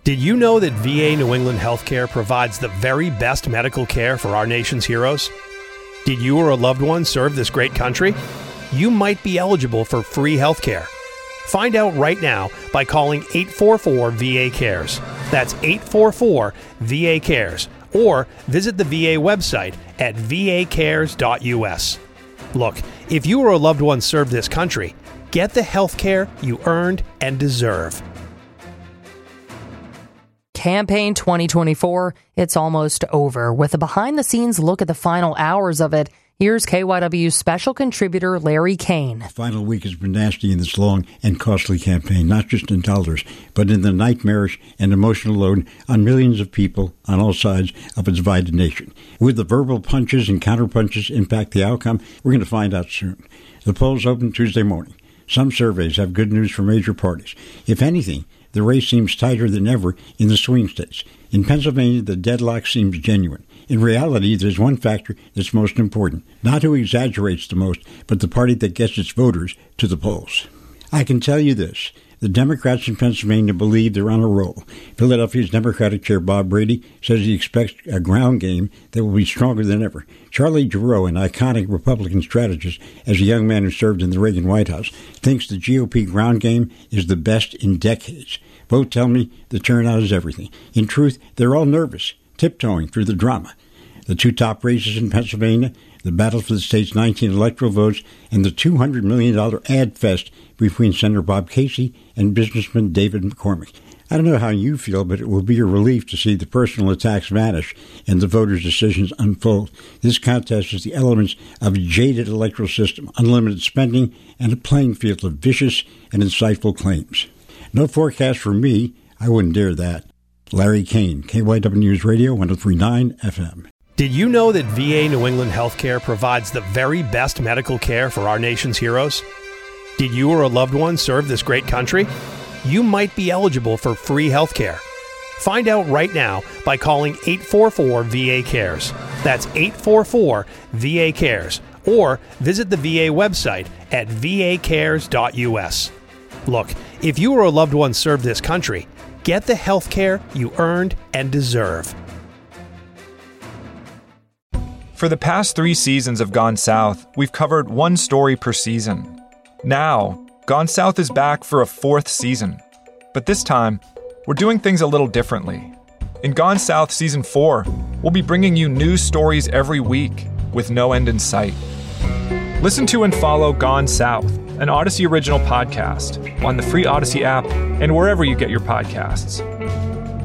Did you know that VA New England Healthcare provides the very best medical care for our nation's heroes? Did you or a loved one serve this great country? You might be eligible for free healthcare. Find out right now by calling 844-VA-CARES. That's 844-VA-CARES. Or visit the VA website at vacares.us. Look, if you or a loved one served this country, get the healthcare you earned and deserve. Campaign 2024, it's almost over. With a behind-the-scenes look at the final hours of it, here's KYW's special contributor Larry Kane. The final week has been nasty in this long and costly campaign, not just in dollars, but in the nightmarish and emotional load on millions of people on all sides of a divided nation. Will the verbal punches and counterpunches impact the outcome? We're going to find out soon. The polls open Tuesday morning. Some surveys have good news for major parties. If anything, the race seems tighter than ever in the swing states. In Pennsylvania, the deadlock seems genuine. In reality, there's one factor that's most important. Not who exaggerates the most, but the party that gets its voters to the polls. I can tell you this. The Democrats in Pennsylvania believe they're on a roll. Philadelphia's Democratic Chair Bob Brady says he expects a ground game that will be stronger than ever. Charlie Giroux, an iconic Republican strategist as a young man who served in the Reagan White House, thinks the GOP ground game is the best in decades. Both tell me the turnout is everything. In truth, they're all nervous, tiptoeing through the drama. The two top races in Pennsylvania, the battle for the state's 19 electoral votes, and the $200 million ad fest between Senator Bob Casey and businessman David McCormick. I don't know how you feel, but it will be a relief to see the personal attacks vanish and the voters' decisions unfold. This contest is the elements of a jaded electoral system, unlimited spending, and a playing field of vicious and insightful claims. No forecast for me. I wouldn't dare that. Larry Kane, KYW News Radio, 103.9 FM. Did you know that VA New England Healthcare provides the very best medical care for our nation's heroes? Did you or a loved one serve this great country? You might be eligible for free healthcare. Find out right now by calling 844-VA-CARES. That's 844-VA-CARES. Or visit the VA website at vacares.us. Look, if you or a loved one served this country, get the healthcare you earned and deserve. For the past 3 seasons of Gone South, we've covered one story per season. Now, Gone South is back for a 4th season. But this time, we're doing things a little differently. In Gone South Season 4, we'll be bringing you new stories every week with no end in sight. Listen to and follow Gone South, an Odyssey original podcast, on the free Odyssey app and wherever you get your podcasts.